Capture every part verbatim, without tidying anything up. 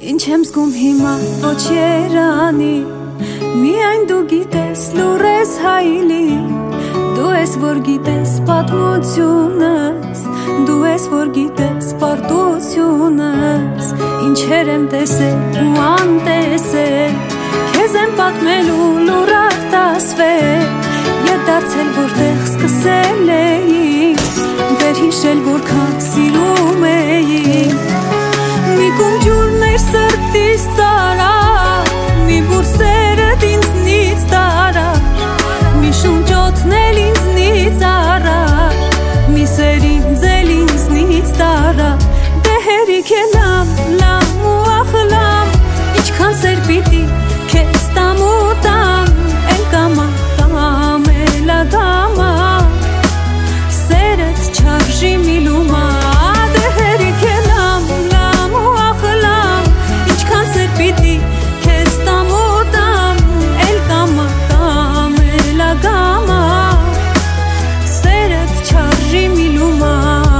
Ինչ եմ զգում հիմա ոչ երանի Միայն դու գիտես լուրես հայլի Դու ես որ գիտես պատմությունս Դու ես որ գիտես պարտությունս Ինչեր եմ տեսել ու անտեսել Քեզ եմ պատմելու լուրակ տասվել Ետ դարձել որտեղ սկսել էի Վեր հիշել որքան սիրում էի Մի կում ջուրն էր սրտիս տարա Մի բուրսերդ ինձնից տարա Մի շունչոտն էլ ինձնից առար Մի սեր ինձ էլ ինձնից տարա Դե հերիք է լամ, լամ ու ախլամ Ինչքան սեր պիտի քեզ տամ ու տամ Էլ կամա, կամ էլ ադամա Սերդ չարժի մի լումա Դե հերիք է լամ, լամ ու ախլամ Ինչքան սեր պիտի քեզ տամ ու տամ Էլ կամա, կամ էլ ադամա Սերդ չարժի մի լումա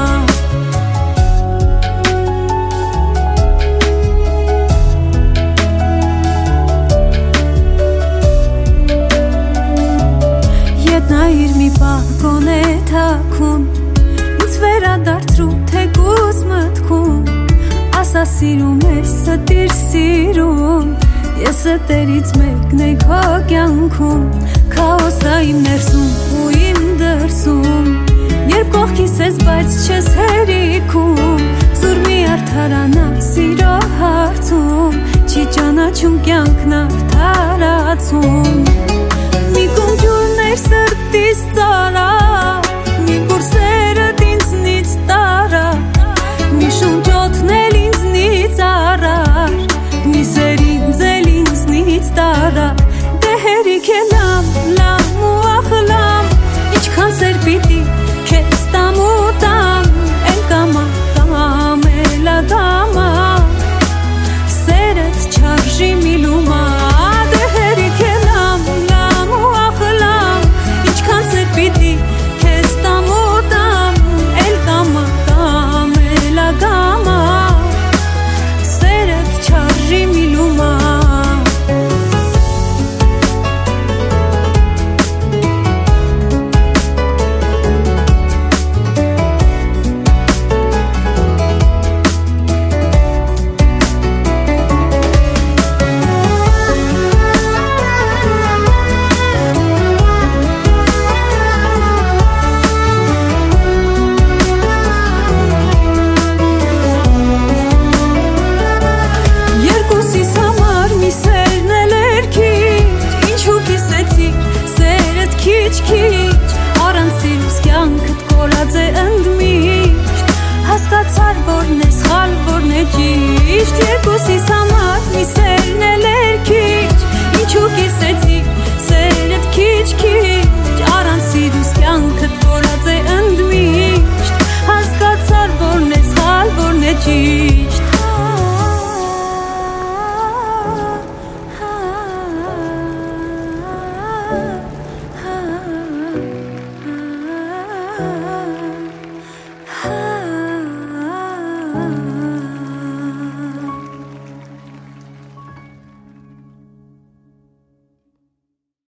Նայիր մի պահ գոնե թաքուն Ինձ վերադարձրու թեկուզ մտքում Ասա սիրում ես ստիր սիրում Ես ստերից մեկն է քո կյանքում Քաոսա իմ ներսում ու իմ դրսում Երբ կողքիս ես բայց չես հերիքում Զուր մի արդարանա սիրո հարցում Չի ճանաչում կյանքն արդարացում Մի կում ջուրն էր սրտիս ծարա